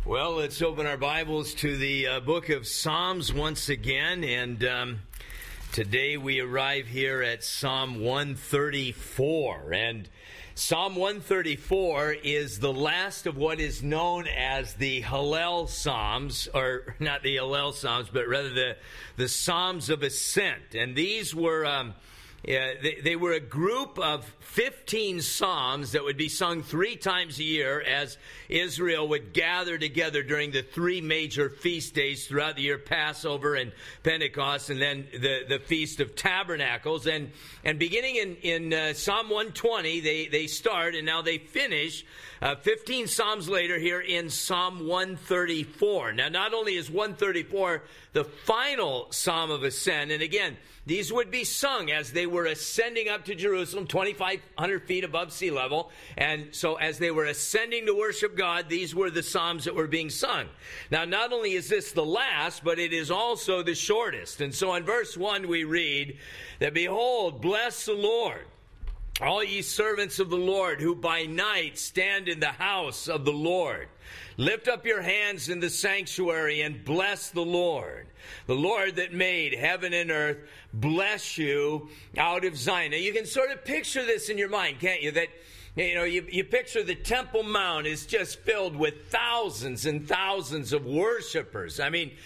Well, let's open our Bibles to the book of Psalms once again, and today we arrive here at Psalm 134, and Psalm 134 is the last of what is known as the Hallel Psalms, or not the Hallel Psalms, but rather the Psalms of Ascent, and these were they were a group of 15 psalms that would be sung 3 times a year as Israel would gather together during the 3 major feast days throughout the year, Passover and Pentecost, and then the Feast of Tabernacles. And beginning in Psalm 120, they start, and now they finish 15 psalms later here in Psalm 134. Now, not only is 134 the final Psalm of Ascent, and again, these would be sung as they were ascending up to Jerusalem, 2,500 feet above sea level. And so as they were ascending to worship God, these were the psalms that were being sung. Now, not only is this the last, but it is also the shortest. And so in verse 1 we read that, "Behold, bless the Lord, all ye servants of the Lord, who by night stand in the house of the Lord. Lift up your hands in the sanctuary and bless the Lord. The Lord that made heaven and earth, bless you out of Zion." Now, you can sort of picture this in your mind, can't you? That, you picture the Temple Mount is just filled with thousands and thousands of worshipers. I mean,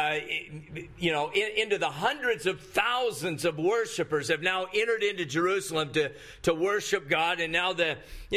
into the hundreds of thousands of worshipers have now entered into Jerusalem to worship God, and now the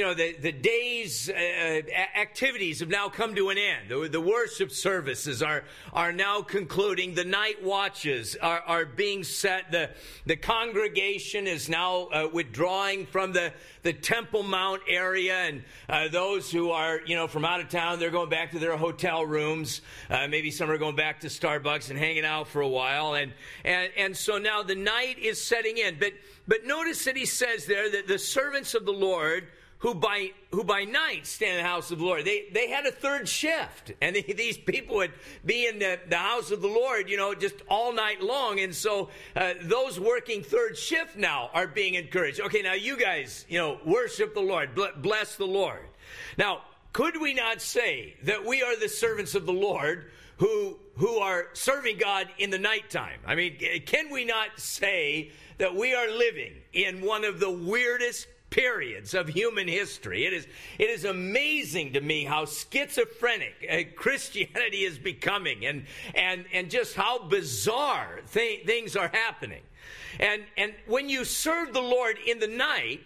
day's activities have now come to an end. The worship services are now concluding. The night watches are being set. The congregation is now withdrawing from the Temple Mount area, and those who are from out of town, they're going back to their hotel rooms. Maybe some are going back to Starbucks and hanging out for a while, and so now the night is setting in. But notice that he says there that the servants of the Lord who by night stand in the house of the Lord. They had a third shift, and these people would be in the house of the Lord, just all night long. And so those working third shift now are being encouraged. Okay, now you guys, worship the Lord, bless the Lord. Now, could we not say that we are the servants of the Lord who are serving God in the nighttime? I mean, can we not say that we are living in one of the weirdest periods of human history? It is amazing to me how schizophrenic Christianity is becoming, and just how bizarre things are happening. And when you serve the Lord in the night,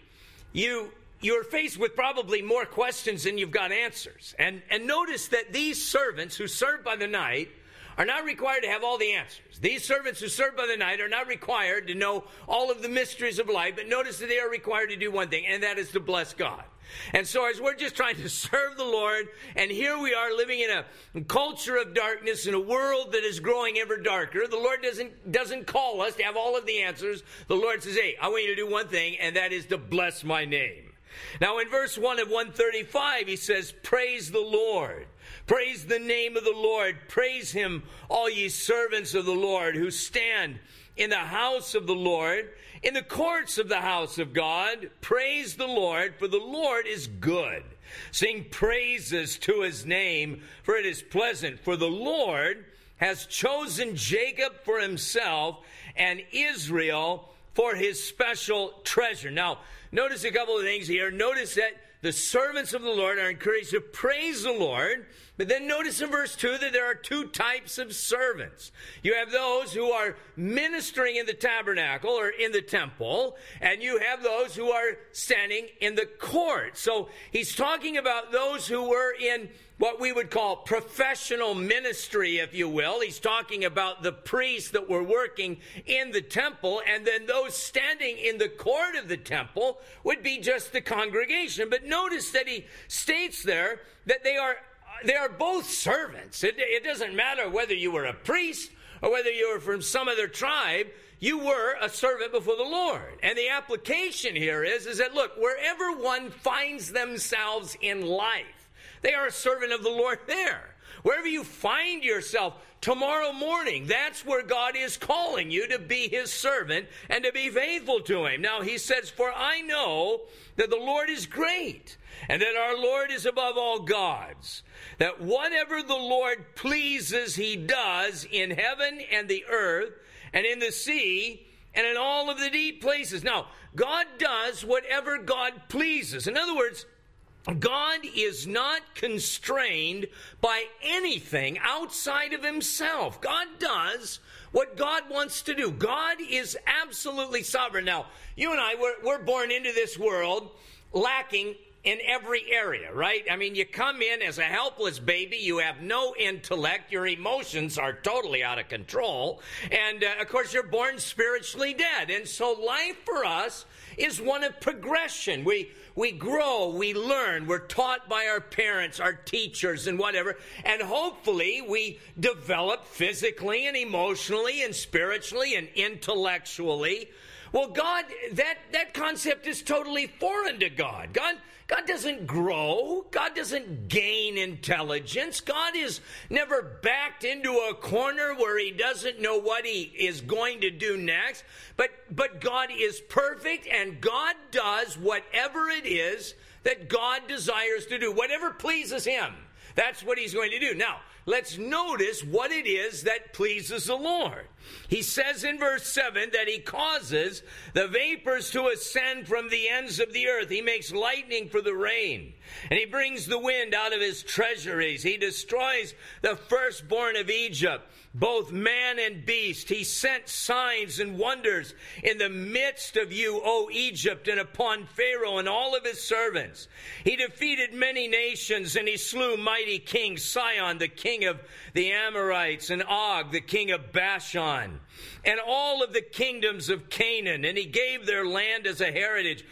you're faced with probably more questions than you've got answers. And notice that these servants who serve by the night are not required to have all the answers. These servants who serve by the night are not required to know all of the mysteries of life, but notice that they are required to do one thing, and that is to bless God. And so as we're just trying to serve the Lord, and here we are living in a culture of darkness, in a world that is growing ever darker, the Lord doesn't call us to have all of the answers. The Lord says, hey, I want you to do one thing, and that is to bless my name. Now, in verse 1 of 135, he says, praise the Lord. Praise the name of the Lord. Praise him, all ye servants of the Lord, who stand in the house of the Lord, in the courts of the house of God. Praise the Lord, for the Lord is good. Sing praises to his name, for it is pleasant. For the Lord has chosen Jacob for himself, and Israel for his special treasure. Now, notice a couple of things here. Notice that the servants of the Lord are encouraged to praise the Lord. But then notice in verse 2 that there are 2 types of servants. You have those who are ministering in the tabernacle or in the temple, and you have those who are standing in the court. So he's talking about those who were in what we would call professional ministry, if you will. He's talking about the priests that were working in the temple, and then those standing in the court of the temple would be just the congregation. But notice that he states there that they are both servants. It doesn't matter whether you were a priest or whether you were from some other tribe. You were a servant before the Lord. And the application here is that, look, wherever one finds themselves in life, they are a servant of the Lord there. wherever you find yourself tomorrow morning, that's where God is calling you to be his servant and to be faithful to him. Now he says, for I know that the Lord is great, and that our Lord is above all gods, that whatever the Lord pleases he does in heaven and the earth and in the sea and in all of the deep places. Now, God does whatever God pleases. In other words, God is not constrained by anything outside of himself. God does what God wants to do. God is absolutely sovereign. Now, you and I, we're born into this world lacking in every area, right? I mean, you come in as a helpless baby, you have no intellect, your emotions are totally out of control, and of course you're born spiritually dead. And so life for us is one of progression. We grow, we learn, we're taught by our parents, our teachers, and whatever, and hopefully we develop physically and emotionally and spiritually and intellectually. Well, God, that concept is totally foreign to God. God doesn't grow. God doesn't gain intelligence. God is never backed into a corner where he doesn't know what he is going to do next. But God is perfect, and God does whatever it is that God desires to do. Whatever pleases him, that's what he's going to do. Now, let's notice what it is that pleases the Lord. He says in verse 7 that he causes the vapors to ascend from the ends of the earth. He makes lightning for the rain, and he brings the wind out of his treasuries. He destroys the firstborn of Egypt, both man and beast. He sent signs and wonders in the midst of you, O Egypt, and upon Pharaoh and all of his servants. He defeated many nations, and he slew mighty kings, Sihon, the king of the Amorites, and Og, the king of Bashan, and all of the kingdoms of Canaan. And he gave their land as a heritage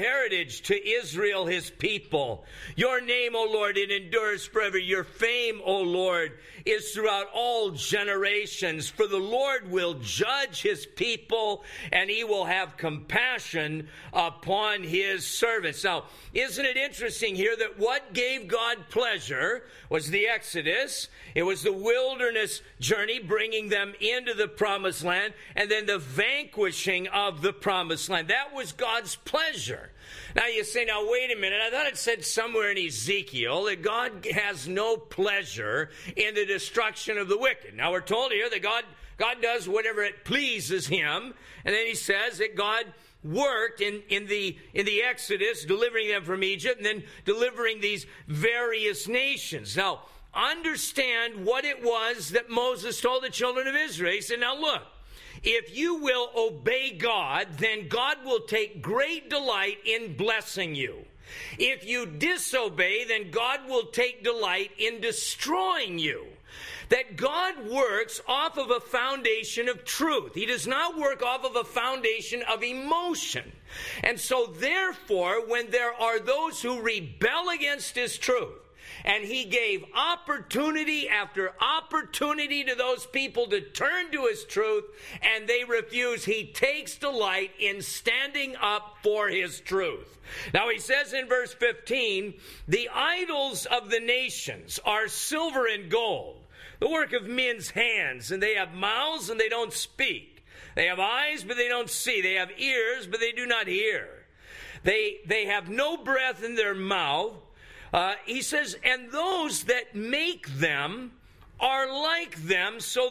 to Israel, his people. Your name, O Lord, it endures forever. Your fame, O Lord, is throughout all generations. For the Lord will judge his people, and he will have compassion upon his servants. Now, isn't it interesting here that what gave God pleasure was the Exodus? It was the wilderness journey bringing them into the promised land, and then the vanquishing of the promised land. That was God's pleasure. Now you say, now wait a minute, I thought it said somewhere in Ezekiel that God has no pleasure in the destruction of the wicked. Now we're told here that God does whatever it pleases him, and then he says that God worked in the Exodus, delivering them from Egypt, and then delivering these various nations. Now, understand what it was that Moses told the children of Israel. He said, now look, if you will obey God, then God will take great delight in blessing you. If you disobey, then God will take delight in destroying you. That God works off of a foundation of truth. He does not work off of a foundation of emotion. And so therefore, when there are those who rebel against his truth, and he gave opportunity after opportunity to those people to turn to his truth, and they refuse, he takes delight in standing up for his truth. Now he says in verse 15, the idols of the nations are silver and gold, the work of men's hands, and they have mouths and they don't speak. They have eyes, but they don't see. They have ears, but they do not hear. They have no breath in their mouth. He says, and those that make them are like them, so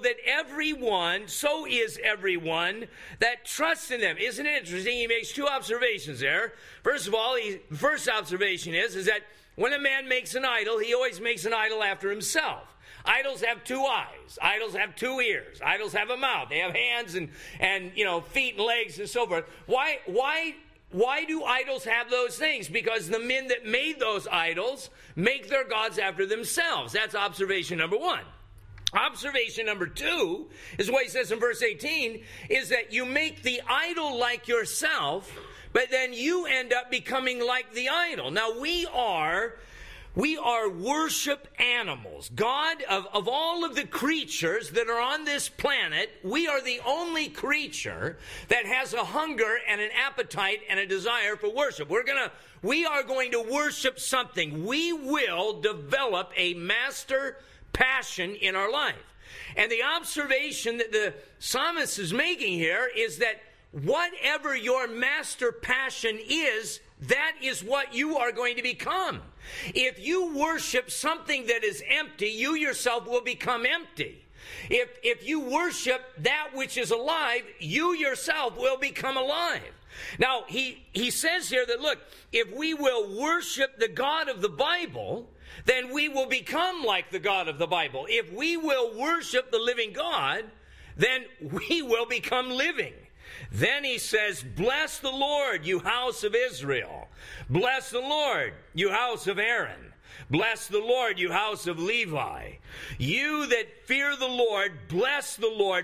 is everyone that trusts in them. Isn't it interesting? He makes two observations there. First of all, the first observation is that when a man makes an idol, he always makes an idol after himself. Idols have two eyes. Idols have two ears. Idols have a mouth. They have hands and feet and legs and so forth. Why do idols have those things? Because the men that made those idols make their gods after themselves. That's observation number one. Observation number two is what he says in verse 18, is that you make the idol like yourself, but then you end up becoming like the idol. Now we are worship animals. God, of all of the creatures that are on this planet, we are the only creature that has a hunger and an appetite and a desire for worship. We are going to worship something. We will develop a master passion in our life. And the observation that the psalmist is making here is that whatever your master passion is, that is what you are going to become. If you worship something that is empty, you yourself will become empty. If you worship that which is alive, you yourself will become alive. Now, he says here that, look, if we will worship the God of the Bible, then we will become like the God of the Bible. If we will worship the living God, then we will become living. Then he says, bless the Lord, you house of Israel. Bless the Lord, you house of Aaron. Bless the Lord, you house of Levi. You that fear the Lord, bless the Lord.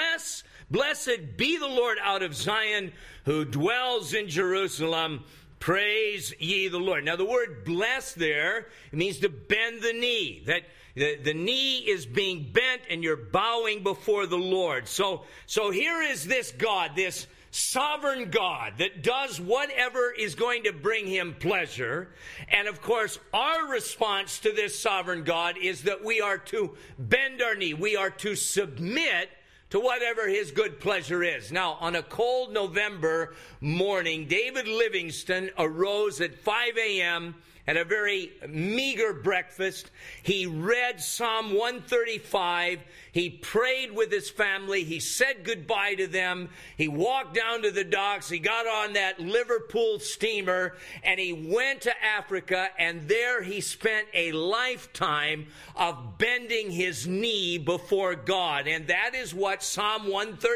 Blessed be the Lord out of Zion, who dwells in Jerusalem. Praise ye the Lord. Now the word bless there, it means to bend the knee. That the knee is being bent and you're bowing before the Lord. So here is this God, this sovereign God that does whatever is going to bring him pleasure. And of course, our response to this sovereign God is that we are to bend our knee. We are to submit to whatever his good pleasure is. Now, on a cold November morning, David Livingston arose at 5 a.m., had a very meager breakfast. He read Psalm 135. He prayed with his family. He said goodbye to them. He walked down to the docks. He got on that Liverpool steamer, and he went to Africa, and there he spent a lifetime of bending his knee before God. And that is what Psalm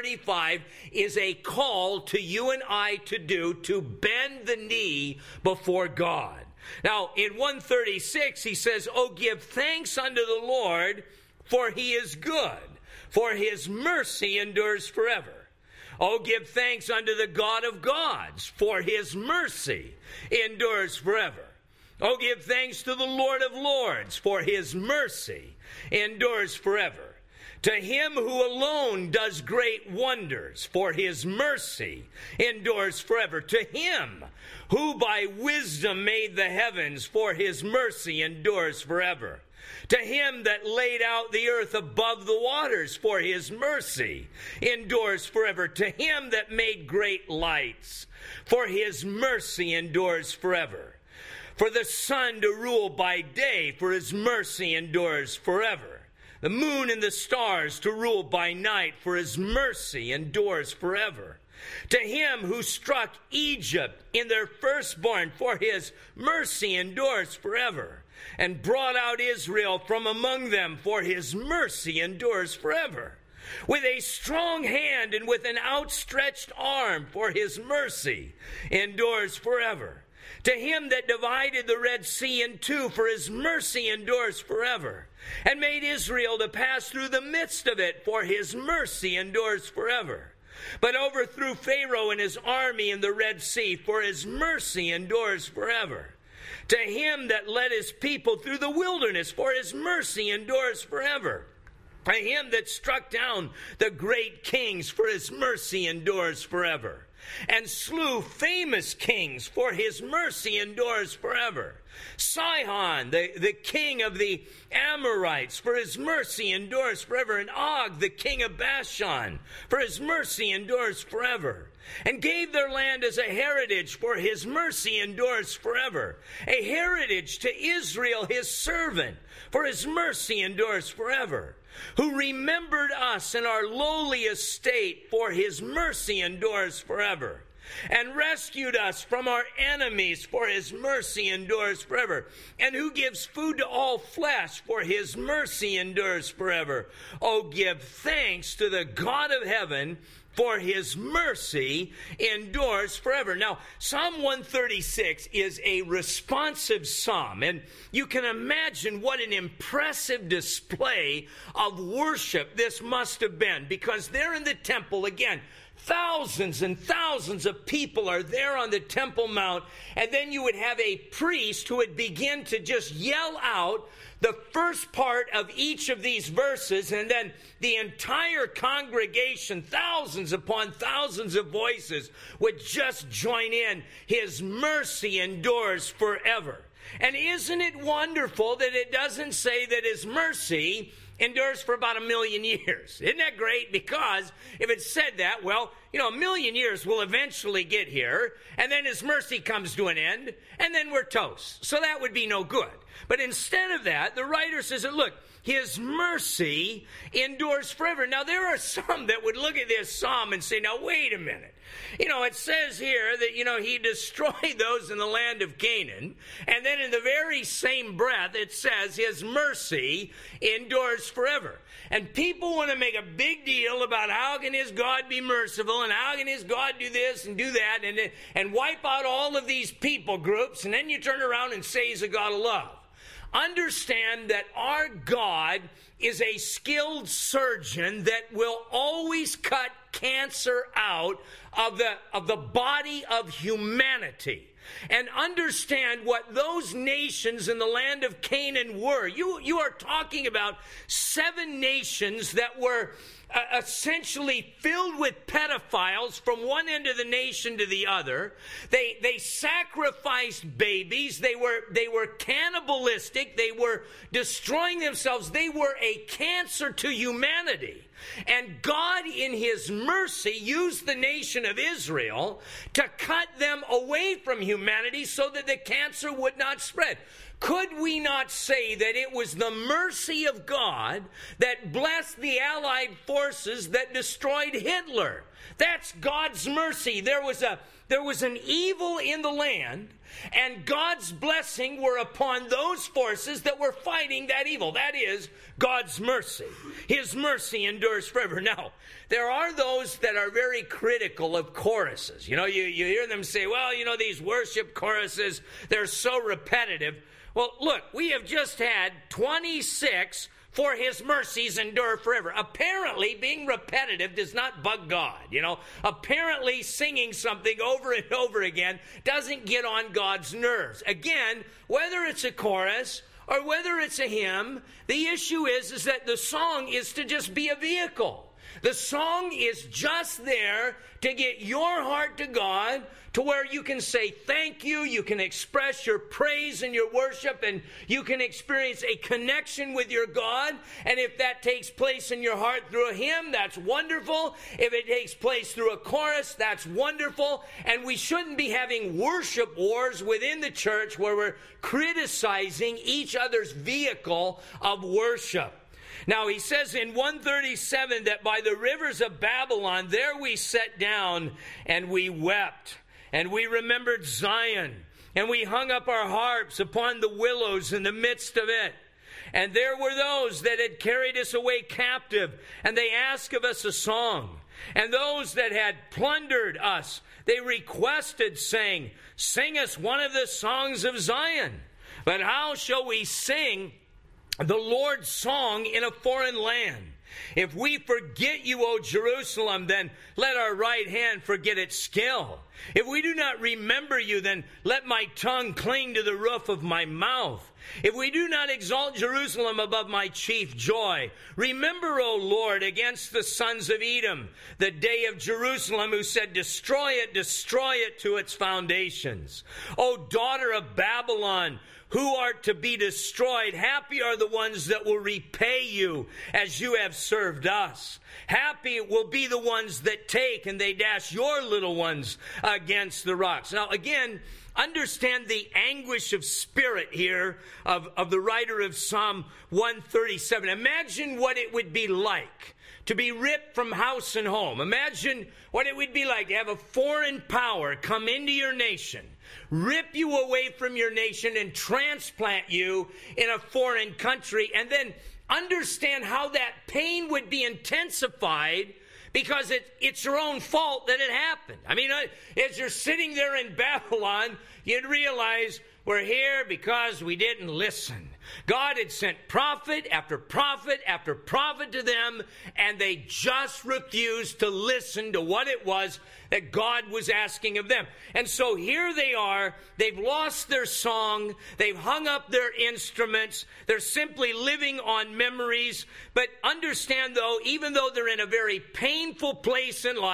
135 is a call to you and I to do, to bend the knee before God. Now, in 136, he says, "Oh, give thanks unto the Lord, for he is good, for his mercy endures forever. Oh, give thanks unto the God of gods, for his mercy endures forever. Oh, give thanks to the Lord of lords, for his mercy endures forever. To him who alone does great wonders, for his mercy endures forever. To him who by wisdom made the heavens, for his mercy endures forever. To him that laid out the earth above the waters, for his mercy endures forever. To him that made great lights, for his mercy endures forever. For the sun to rule by day, for his mercy endures forever. The moon and the stars to rule by night, for his mercy endures forever. To him who struck Egypt in their firstborn, for his mercy endures forever. And brought out Israel from among them, for his mercy endures forever. With a strong hand and with an outstretched arm, for his mercy endures forever. To him that divided the Red Sea in two, for his mercy endures forever. And made Israel to pass through the midst of it, for his mercy endures forever. But overthrew Pharaoh and his army in the Red Sea, for his mercy endures forever. To him that led his people through the wilderness, for his mercy endures forever. To him that struck down the great kings, for his mercy endures forever. And slew famous kings, for his mercy endures forever. Sihon, the king of the Amorites, for his mercy endures forever. And Og, the king of Bashan, for his mercy endures forever. And gave their land as a heritage, for his mercy endures forever. A heritage to Israel, his servant, for his mercy endures forever. Who remembered us in our lowly estate, for his mercy endures forever. And rescued us from our enemies, for his mercy endures forever. And who gives food to all flesh, for his mercy endures forever. Oh, give thanks to the God of heaven, for his mercy endures forever. Now, Psalm 136 is a responsive psalm, and you can imagine what an impressive display of worship this must have been, because there in the temple, again, thousands and thousands of people are there on the Temple Mount, and then you would have a priest who would begin to just yell out the first part of each of these verses, and then the entire congregation, thousands upon thousands of voices, would just join in. His mercy endures forever. And isn't it wonderful that it doesn't say that his mercy endures for about 1,000,000 years? Isn't that great? Because if it said that, well, 1,000,000 years will eventually get here, and then his mercy comes to an end, and then we're toast. So that would be no good. But instead of that, the writer says that, look, his mercy endures forever. Now, there are some that would look at this psalm and say, now, wait a minute. It says here that, he destroyed those in the land of Canaan. And then in the very same breath, it says his mercy endures forever. And people want to make a big deal about how can his God be merciful and how can his God do this and do that and wipe out all of these people groups. And then you turn around and say he's a God of love. Understand that our God is a skilled surgeon that will always cut cancer out of the body of humanity. And understand what those nations in the land of Canaan were. You are talking about 7 nations that were essentially filled with pedophiles from one end of the nation to the other. They sacrificed babies. They were cannibalistic. They were destroying themselves. They were a cancer to humanity. And God, in his mercy, used the nation of Israel to cut them away from humanity so that the cancer would not spread. Could we not say that it was the mercy of God that blessed the Allied forces that destroyed Hitler? That's God's mercy. There was an evil in the land, and God's blessing were upon those forces that were fighting that evil. That is God's mercy. His mercy endures forever. Now, there are those that are very critical of choruses. You hear them say, well, these worship choruses, they're so repetitive. Well, look, we have just had 26 for his mercies endure forever. Apparently, being repetitive does not bug God. Apparently, singing something over and over again doesn't get on God's nerves. Again, whether it's a chorus or whether it's a hymn, the issue is that the song is to just be a vehicle. The song is just there to get your heart to God, to where you can say thank you, you can express your praise and your worship, and you can experience a connection with your God. And if that takes place in your heart through a hymn, that's wonderful. If it takes place through a chorus, that's wonderful. And we shouldn't be having worship wars within the church where we're criticizing each other's vehicle of worship. Now, he says in 137 that by the rivers of Babylon, there we sat down and we wept, and we remembered Zion, and we hung up our harps upon the willows in the midst of it. And there were those that had carried us away captive, and they asked of us a song. And those that had plundered us, they requested, saying, sing us one of the songs of Zion. But how shall we sing the Lord's song in a foreign land? If we forget you, O Jerusalem, then let our right hand forget its skill. If we do not remember you, then let my tongue cling to the roof of my mouth. If we do not exalt Jerusalem above my chief joy, remember, O Lord, against the sons of Edom, the day of Jerusalem, who said, destroy it to its foundations. O daughter of Babylon, who art to be destroyed, happy are the ones that will repay you as you have served us. Happy will be the ones that take and they dash your little ones against the rocks. Now, again, understand the anguish of spirit here of the writer of Psalm 137. Imagine what it would be like to be ripped from house and home. Imagine what it would be like to have a foreign power come into your nation, rip you away from your nation, and transplant you in a foreign country, and then understand how that pain would be intensified because it's your own fault that it happened. I mean, as you're sitting there in Babylon, you'd realize we're here because we didn't listen. God had sent prophet after prophet after prophet to them, and they just refused to listen to what it was that God was asking of them. And so here they are. They've lost their song. They've hung up their instruments. They're simply living on memories. But understand, though, even though they're in a very painful place in life,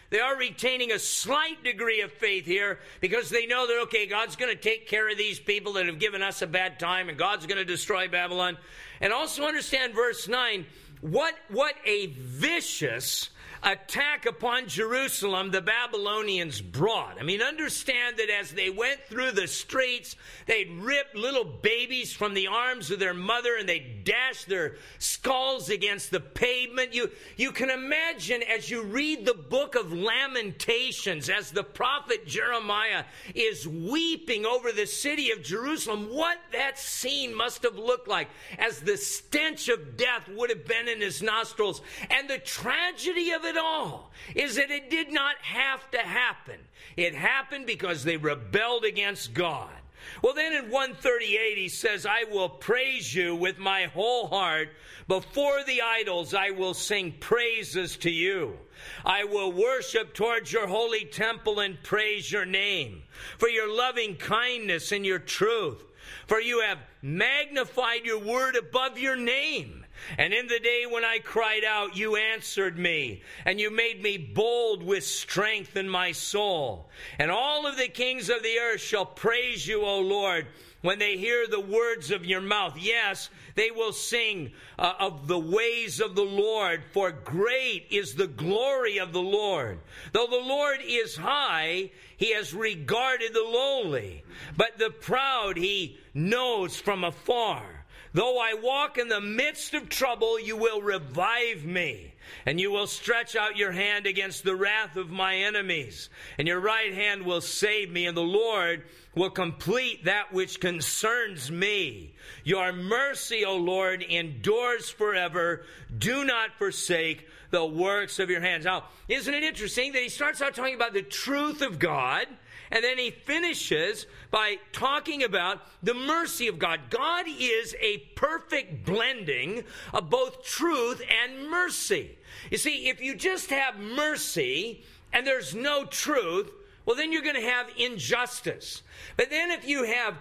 they are retaining a slight degree of faith here because they know that, okay, God's going to take care of these people that have given us a bad time, and God's going to destroy Babylon. And also understand verse 9, what a vicious attack upon Jerusalem the Babylonians brought. I mean, understand that as they went through the streets, they'd rip little babies from the arms of their mother and they'd dash their skulls against the pavement. You can imagine as you read the book of Lamentations, as the prophet Jeremiah is weeping over the city of Jerusalem, what that scene must have looked like as the stench of death would have been in his nostrils. And the tragedy of it all is that it did not have to happen. It happened because they rebelled against God. Well, then in 138 he says, I will praise you with my whole heart. Before the idols I will sing praises to you. I will worship towards your holy temple and praise your name for your loving kindness and your truth. For you have magnified your word above your name. And in the day when I cried out, you answered me, and you made me bold with strength in my soul. And all of the kings of the earth shall praise you, O Lord, when they hear the words of your mouth. Yes, they will sing of the ways of the Lord, for great is the glory of the Lord. Though the Lord is high, he has regarded the lowly, but the proud he knows from afar. Though I walk in the midst of trouble, you will revive me, and you will stretch out your hand against the wrath of my enemies, and your right hand will save me, and the Lord will complete that which concerns me. Your mercy, O Lord, endures forever. Do not forsake the works of your hands. Now, isn't it interesting that he starts out talking about the truth of God, and then he finishes by talking about the mercy of God. God is a perfect blending of both truth and mercy. You see, if you just have mercy and there's no truth, well, then you're going to have injustice. But then if you have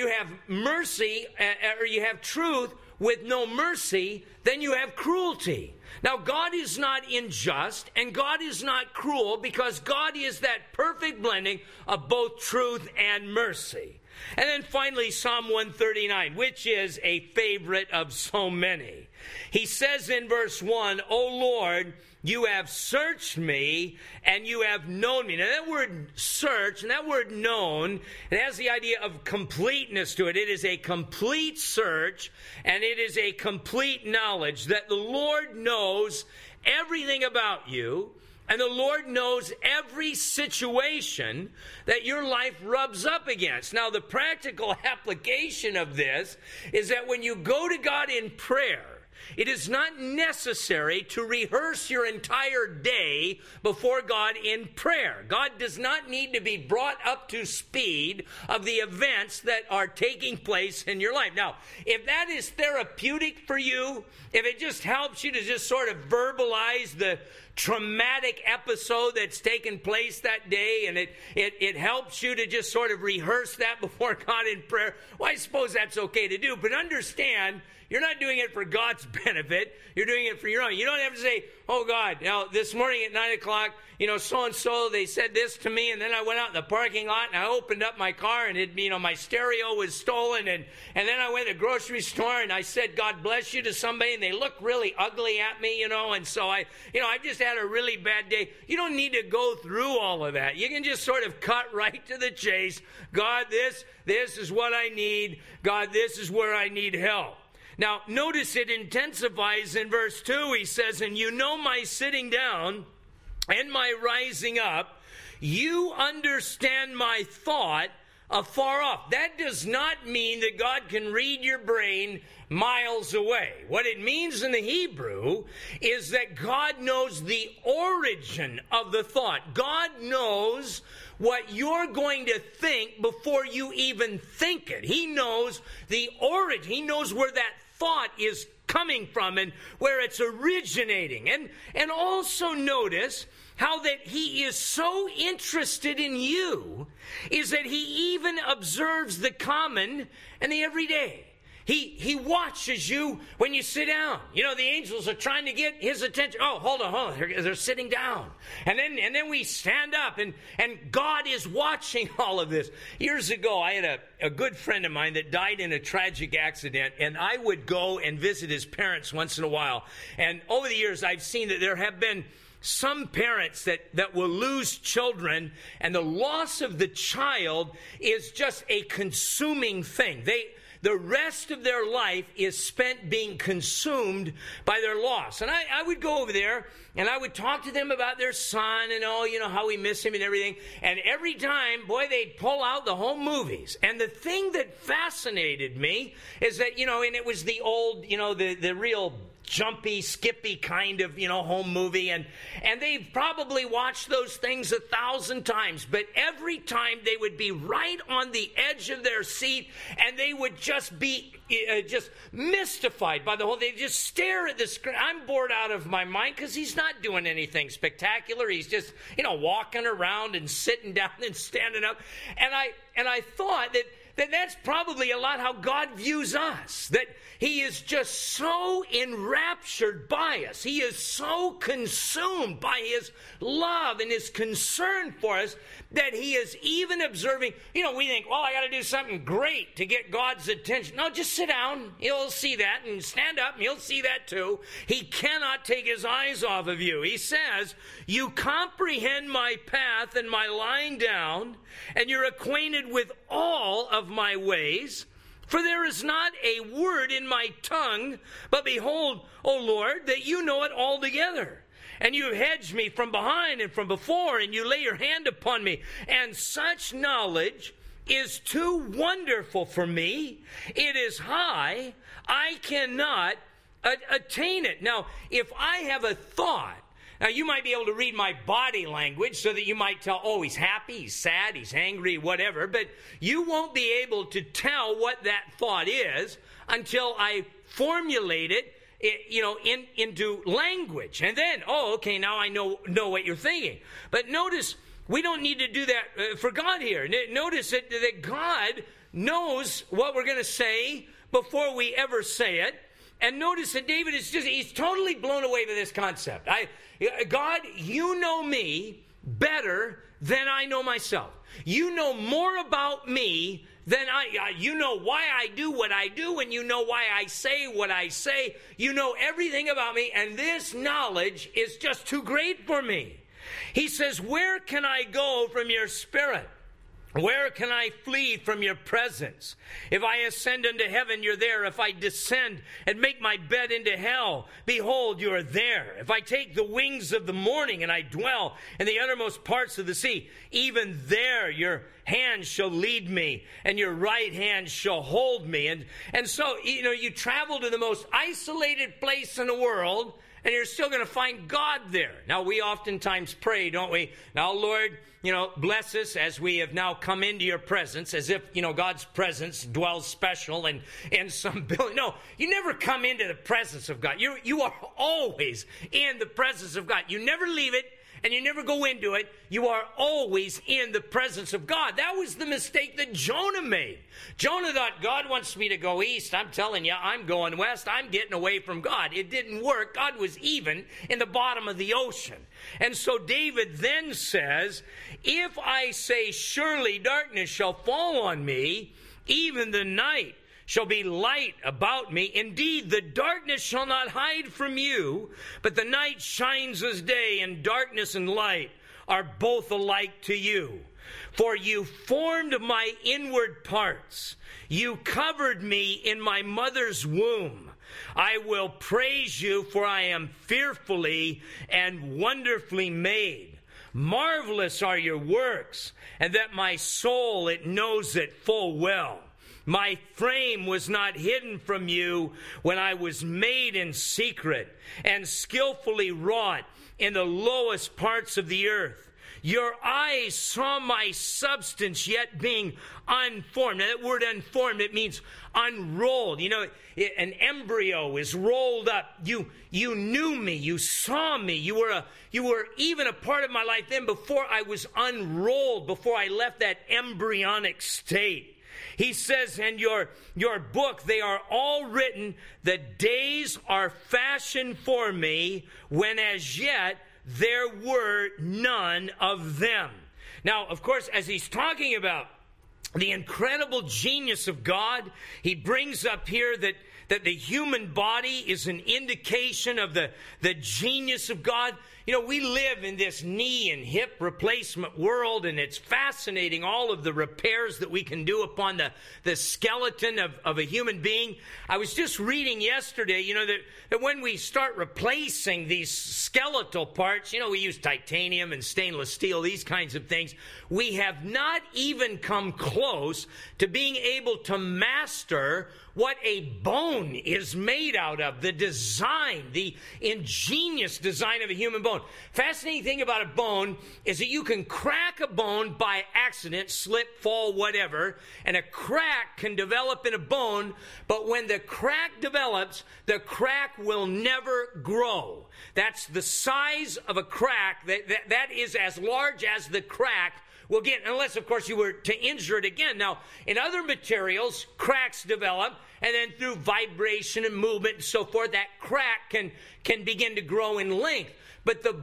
mercy or you have truth with no mercy, then you have cruelty. Now, God is not unjust and God is not cruel because God is that perfect blending of both truth and mercy. And then finally, Psalm 139, which is a favorite of so many. He says in verse 1, O Lord, you have searched me and you have known me. Now that word search and that word known, it has the idea of completeness to it. It is a complete search and it is a complete knowledge that the Lord knows everything about you. And the Lord knows every situation that your life rubs up against. Now, the practical application of this is that when you go to God in prayer, it is not necessary to rehearse your entire day before God in prayer. God does not need to be brought up to speed of the events that are taking place in your life. Now, if that is therapeutic for you, if it just helps you to just sort of verbalize the traumatic episode that's taken place that day, and it helps you to just sort of rehearse that before God in prayer, well, I suppose that's okay to do. But understand, you're not doing it for God's benefit. You're doing it for your own. You don't have to say, oh, God, now this morning at 9 o'clock, so-and-so, they said this to me, and then I went out in the parking lot, and I opened up my car, and my stereo was stolen, and then I went to the grocery store, and I said, God bless you to somebody, and they looked really ugly at me, and so I just had a really bad day. You don't need to go through all of that. You can just sort of cut right to the chase. God, this is what I need. God, this is where I need help. Now, notice it intensifies in verse 2. He says, and you know my sitting down and my rising up. You understand my thought afar off. That does not mean that God can read your brain miles away. What it means in the Hebrew is that God knows the origin of the thought. God knows what you're going to think before you even think it. He knows the origin. He knows where that thought is coming from and where it's originating. And also notice how that he is so interested in you is that he even observes the common and the everyday. He watches you when you sit down. You know, the angels are trying to get his attention. Oh, hold on. They're sitting down. And then we stand up, and God is watching all of this. Years ago, I had a good friend of mine that died in a tragic accident, and I would go and visit his parents once in a while. And over the years, I've seen that there have been some parents that will lose children, and the loss of the child is just a consuming thing. The rest of their life is spent being consumed by their loss. And I would go over there, and I would talk to them about their son and, how we miss him and everything. And every time, boy, they'd pull out the home movies. And the thing that fascinated me is that, and it was the old, the real jumpy, skippy kind of, home movie. And they've probably watched those things 1,000 times. But every time they would be right on the edge of their seat, and they would just be just mystified by the whole thing. They just stare at the screen. I'm bored out of my mind because he's not doing anything spectacular. He's just, walking around and sitting down and standing up. And I thought that that's probably a lot how God views us, that he is just so enraptured by us. He is so consumed by his love and his concern for us that he is even observing. We think, well, I got to do something great to get God's attention. No, just sit down. He'll see that, and stand up, and he'll see that too. He cannot take his eyes off of you. He says, you comprehend my path and my lying down, and you're acquainted with all of my ways. For there is not a word in my tongue, but behold, O Lord, that you know it altogether. And you have hedged me from behind and from before, and you lay your hand upon me. And such knowledge is too wonderful for me. It is high. I cannot attain it. Now, if I have a thought, now, you might be able to read my body language so that you might tell, oh, he's happy, he's sad, he's angry, whatever. But you won't be able to tell what that thought is until I formulate it, into language. And then, okay, now I know what you're thinking. But notice, we don't need to do that for God here. Notice that God knows what we're going to say before we ever say it. And notice that David he's totally blown away by this concept. God, you know me better than I know myself. You know more about me than you know why I do what I do, and you know why I say what I say. You know everything about me, and this knowledge is just too great for me. He says, where can I go from your spirit? Where can I flee from your presence? If I ascend into heaven, you're there. If I descend and make my bed into hell, behold, you are there. If I take the wings of the morning and I dwell in the uttermost parts of the sea, even there your hand shall lead me and your right hand shall hold me. And so, you travel to the most isolated place in the world, and you're still going to find God there. Now, we oftentimes pray, don't we? Now, Lord, bless us as we have now come into your presence, as if, God's presence dwells special and in some building. No, you never come into the presence of God. You are always in the presence of God. You never leave it, and you never go into it. You are always in the presence of God. That was the mistake that Jonah made. Jonah thought, God wants me to go east. I'm telling you, I'm going west. I'm getting away from God. It didn't work. God was even in the bottom of the ocean. And so David then says, if I say, surely darkness shall fall on me, even the night shall be light about me. Indeed, the darkness shall not hide from you, but the night shines as day, and darkness and light are both alike to you. For you formed my inward parts. You covered me in my mother's womb. I will praise you, for I am fearfully and wonderfully made. Marvelous are your works, and that my soul, it knows it full well. My frame was not hidden from you when I was made in secret and skillfully wrought in the lowest parts of the earth. Your eyes saw my substance yet being unformed. Now, that word unformed, it means unrolled. An embryo is rolled up. You knew me. You saw me. You were even a part of my life then before I was unrolled, before I left that embryonic state. He says, in your book, they are all written, the days are fashioned for me, when as yet there were none of them. Now, of course, as he's talking about the incredible genius of God, he brings up here that the human body is an indication of the genius of God. You know, we live in this knee and hip replacement world, and it's fascinating, all of the repairs that we can do upon the skeleton of a human being. I was just reading yesterday, you know, that when we start replacing these skeletal parts, you know, we use titanium and stainless steel, these kinds of things. We have not even come close to being able to master what a bone is made out of, the design, the ingenious design of a human bone. Fascinating thing about a bone is that you can crack a bone by accident, slip, fall, whatever, and a crack can develop in a bone, but when the crack develops, the crack will never grow. That's the size of a crack. That is as large as the crack will get, unless, of course, you were to injure it again. Now, in other materials, cracks develop, and then through vibration and movement and so forth, that crack can begin to grow in length. But the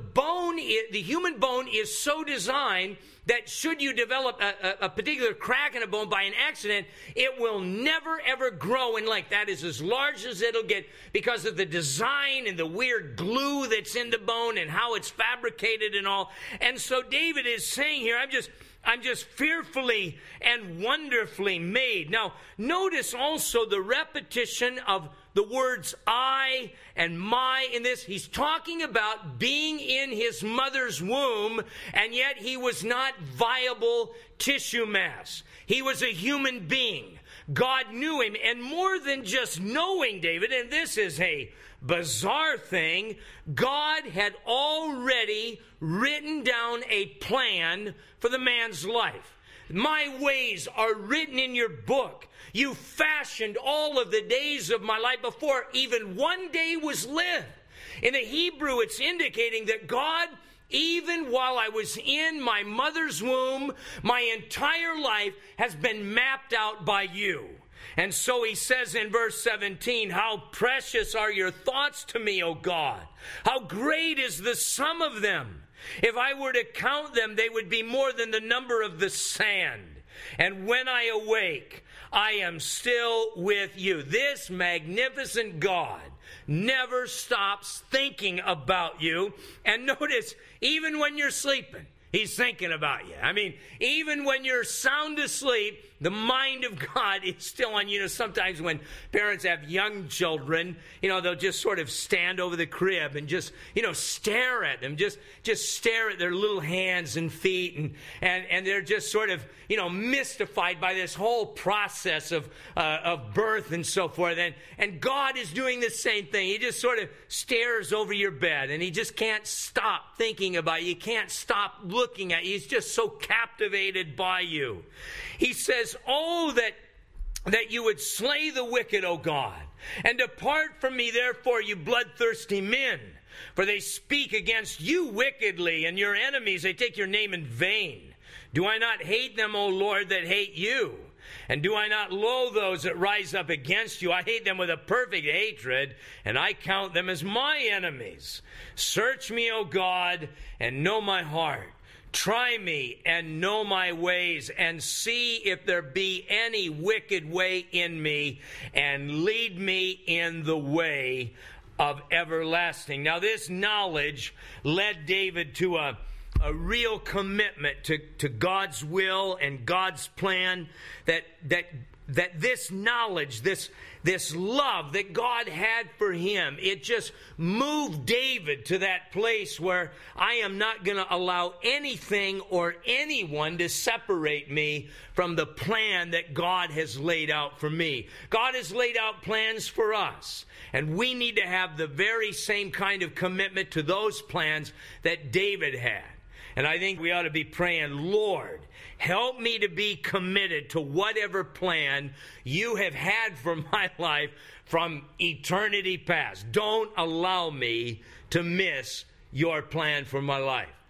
human bone is so designed that should you develop a particular crack in a bone by an accident, it will never, ever grow in length. That is as large as it'll get because of the design and the weird glue that's in the bone and how it's fabricated and all. And so David is saying here, I'm just fearfully and wonderfully made. Now, notice also the repetition of the words I and my in this. He's talking about being in his mother's womb, and yet he was not viable tissue mass. He was a human being. God knew him, and more than just knowing David, and this is a bizarre thing, God had already written down a plan for the man's life. My ways are written in your book. You fashioned all of the days of my life before even one day was lived. In the Hebrew, it's indicating that God, even while I was in my mother's womb, my entire life has been mapped out by you. And so he says in verse 17, how precious are your thoughts to me, O God. How great is the sum of them. If I were to count them, they would be more than the number of the sand. And when I awake, I am still with you. This magnificent God never stops thinking about you. And notice, even when you're sleeping, he's thinking about you. I mean, even when you're sound asleep, the mind of God is still on you. You know, sometimes when parents have young children, you know, they'll just sort of stand over the crib and just, you know, stare at them, just stare at their little hands and feet, and they're just sort of, you know, mystified by this whole process of birth and so forth. And God is doing the same thing. He just sort of stares over your bed, and he just can't stop thinking about you. He can't stop looking at you. He's just so captivated by you. He says, oh, that you would slay the wicked, O God, and depart from me, therefore, you bloodthirsty men. For they speak against you wickedly, and your enemies, they take your name in vain. Do I not hate them, O Lord, that hate you? And do I not loathe those that rise up against you? I hate them with a perfect hatred, and I count them as my enemies. Search me, O God, and know my heart. Try me and know my ways, and see if there be any wicked way in me, and lead me in the way of everlasting. Now, this knowledge led David to a real commitment to God's will and God's plan, that this knowledge, this love that God had for him, it just moved David to that place where I am not going to allow anything or anyone to separate me from the plan that God has laid out for me. God has laid out plans for us, and we need to have the very same kind of commitment to those plans that David had. And I think we ought to be praying, Lord, help me to be committed to whatever plan you have had for my life from eternity past. Don't allow me to miss your plan for my life.